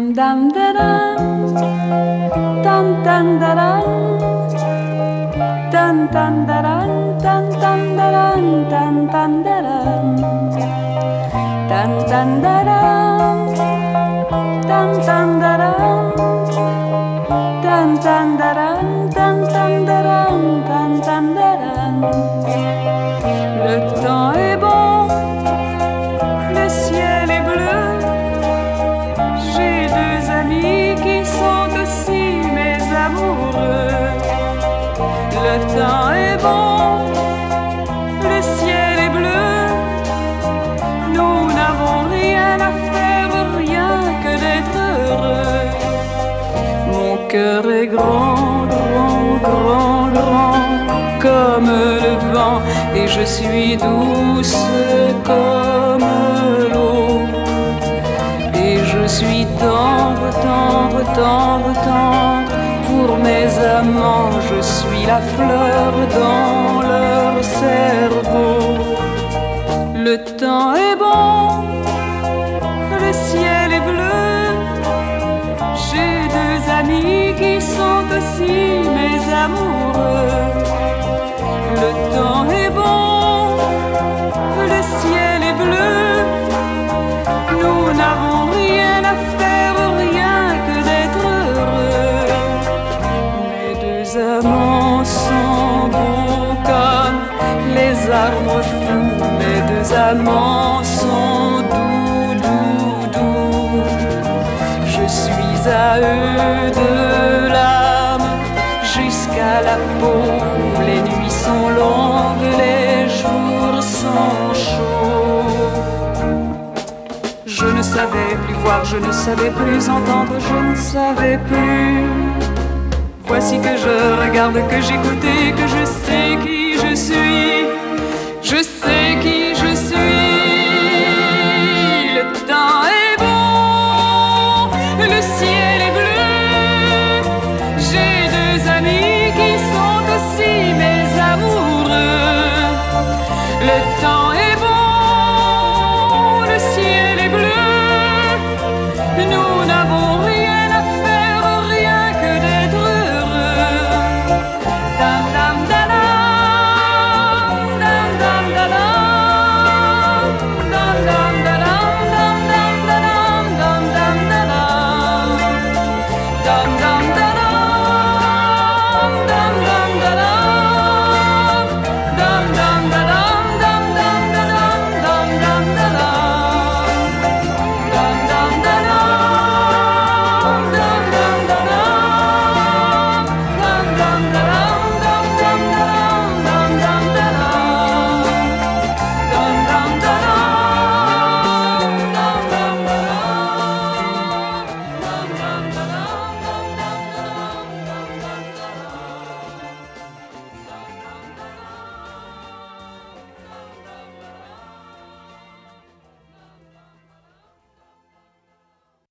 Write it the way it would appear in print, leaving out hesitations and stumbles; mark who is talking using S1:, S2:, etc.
S1: dam da dam, dan dan da dam, dan dan da dam, dan dan da dam, dan dan da dam, dan dan da dam, dan dan da dam, dan dan da dam, dan dan da dam, dan dan da dam. Le temps est bon, le ciel est bleu. J'ai deux amis qui sont aussi mes amoureux. Le temps est bon, le ciel est bleu. Nous n'avons rien à faire, rien que d'être heureux. Mon cœur est grand, grand, grand, grand comme le vent, et je suis douce comme l'eau. Et je suis tendre, tendre, tendre, tendre pour mes amants. Je suis la fleur dans leur cerveau. Le temps est bon, le ciel est bleu. J'ai deux amis qui sont aussi mes amoureux. Le temps est bon, le ciel est bleu. Nous n'avons rien à faire, rien que d'être heureux. Mes deux amants sont beaux comme les arbres fous. Mes deux amants sont doux, doux, doux. Je suis à eux de l'âme jusqu'à la peau. Les nuits sont longues, les jours sont chauds. Je ne savais plus voir, je ne savais plus entendre, je ne savais plus. Voici que je regarde, que j'écoute et que je sais qui je suis. Je sais qui je suis.